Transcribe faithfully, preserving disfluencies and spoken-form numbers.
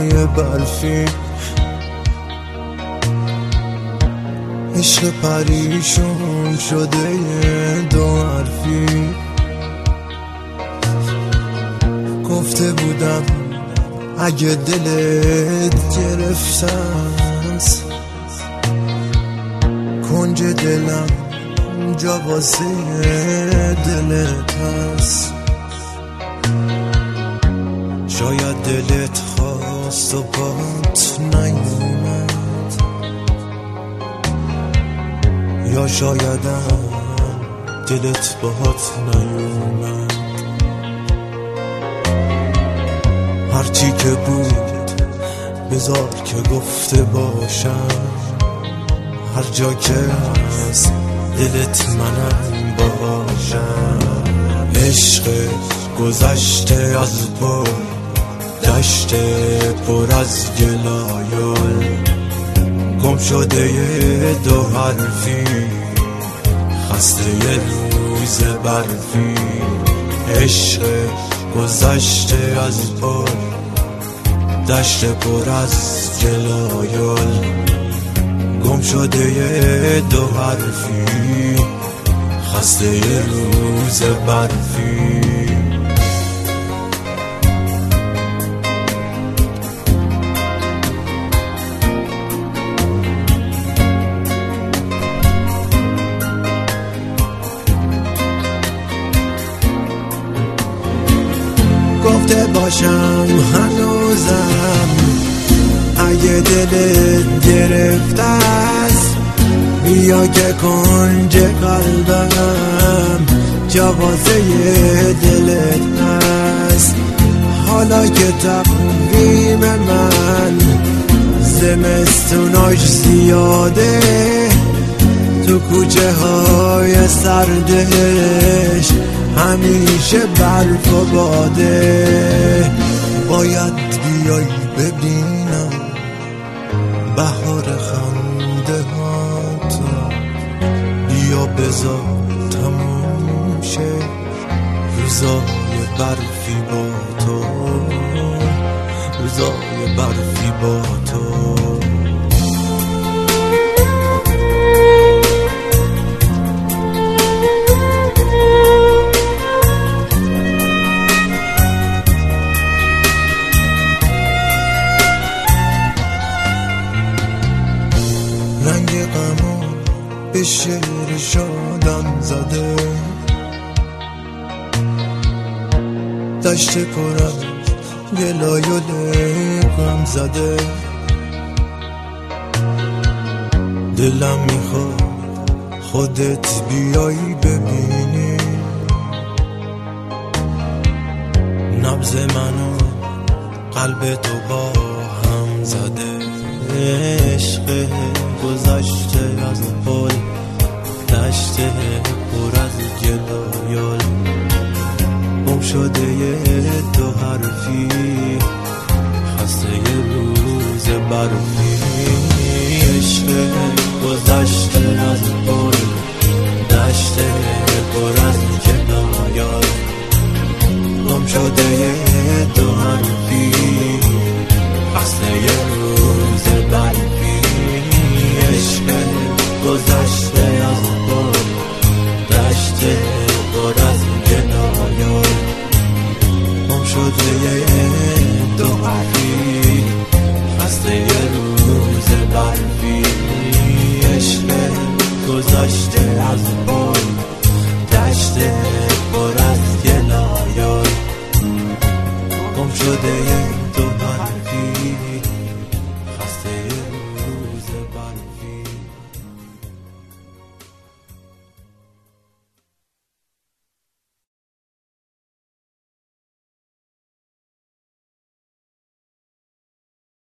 هوای برفی، عشق پریشون شده دو حرفی. گفته بودم اگه دلت گرفتم کنج دلم جا واسه دلت هست. شاید دلت خواست و بات نیومد، یا شایدم دلت باهات نیومد. هرچی که بود بذار که گفته باشم، هر جا که از دلت منم باشم. عشق گذشته از با دشت پر از گلایل، گم شده یه دو حرفی، خسته یه روز برفی. عشق گذشته از با دشت پر از گلایل، گم شده یه دو حرفی، خسته یه روز برفی. گفته باشم هنوزم اگه دلت گرفته است، بیا که کنج قلبم جا واسه دلت هست. حالا که تقویم من زمستوناش زیاده، تو کوچه های سردش همیشه برف و باده. باید بیای ببینم بهار خنده هاتو، بیا بذار تموم شه روزای برفی با تو، روزای برفی با تو. رنگ غمو به شعر شادم زده، دشت پر از گلایل غم زده. دلم میخواد خودت بیایی ببینی نبض منو قلب تو با هم زده. عشق گذشته از پل دشت پر از گلایل، گم شده یه دو حرفی، خسته یه روز برفی. عشق گذشته از پل دشت پر از گلایل، گم شده یه دو حرفی، خسته یه روز برفی. عشق گذشته از پل دشت پر از گلایل، گم شده یه دو حرفی، خسته یه روز برفی. عشق گذشته از پل دشت پر از گلایل، گم شده یه